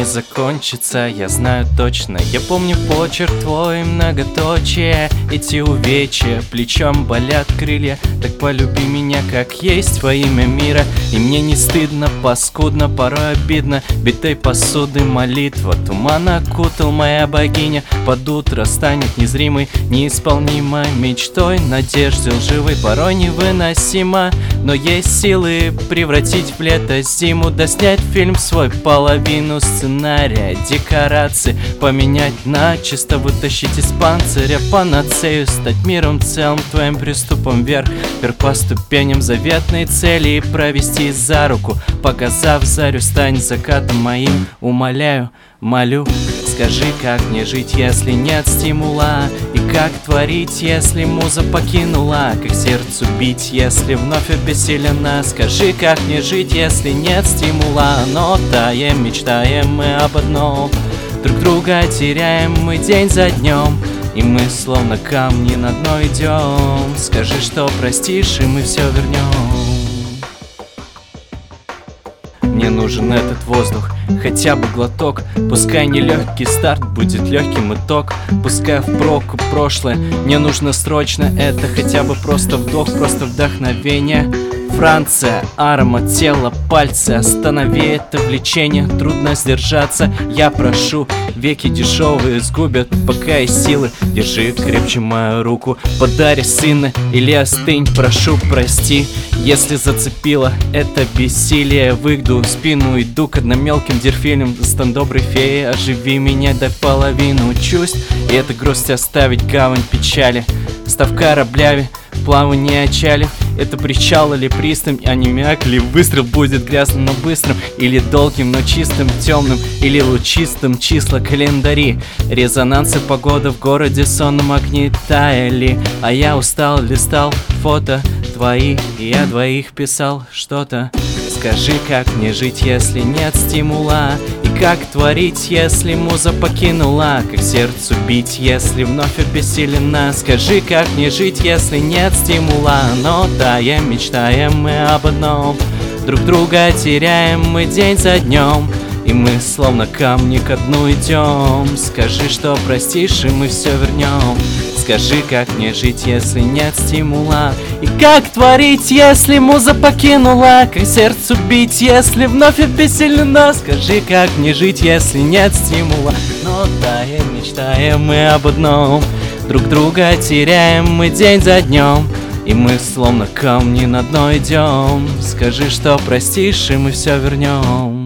закончится, я знаю точно. Я помню почерк твой, многоточие. Эти увечья, плечом болят крылья. Так полюби меня, как есть, во имя мира. И мне не стыдно, паскудно, порой обидно. Битой посуды молитва, туман окутал моя богиня. Под утро станет незримой, неисполнимой мечтой, надежде лживой, порой невыносимо. Но есть силы превратить в лето зиму, да снять фильм свой, половину сценария, декорации поменять начисто, вытащить из панциря панацею, стать миром целым твоим приступом вверх по ступеням заветной цели и провести за руку, показав зарю, стань закатом моим. Умоляю, молю, скажи, как мне жить, если нет стимула, и как творить, если муза покинула, как сердцу бить, если вновь обессилена. Скажи, как мне жить, если нет стимула, но таем, мечтаем мы об одном, друг друга теряем мы день за днем, и мы словно камни на дно идем. Скажи, что простишь, и мы все вернем. Мне нужен этот воздух, хотя бы глоток. Пускай не легкий старт, будет легким итог. Пускай впрок прошлое, мне нужно срочно это. Хотя бы просто вдох, просто вдохновение. Франция, аромат тела, пальцы, останови это влечение. Трудно сдержаться, я прошу. Веки дешевые сгубят, пока есть силы. Держи крепче мою руку, подари сына или остынь, прошу, прости. Если зацепило это бессилие, выйду в спину, иду к одним мелким дельфинам. Стань доброй феей, оживи меня, дай половину чувств, и эту грусть оставить гавань печали. Став кораблями, плавание очалив. Это причал или пристань, а не мяк ли? Выстрел будет грязным, но быстрым, или долгим, но чистым, темным, или лучистым. Числа календари, резонансы, погода в городе сонном огне таяли. А я устал, листал фото твои, и я двоих писал что-то. Скажи, как мне жить, если нет стимула, и как творить, если муза покинула, как сердцу бить, если вновь обессилена. Скажи, как мне жить, если нет стимула, но таем, мечтаем мы об одном, друг друга теряем мы день за днем, и мы словно камни ко дну идем. Скажи, что простишь, и мы все вернем. Скажи, как мне жить, если нет стимула, и как творить, если муза покинула, как сердцу бить, если вновь обессилена. Скажи, как мне жить, если нет стимула, но таем, мечтаем мы об одном, друг друга теряем мы день за днем, и мы словно камни на дно идем. Скажи, что простишь, и мы все вернем.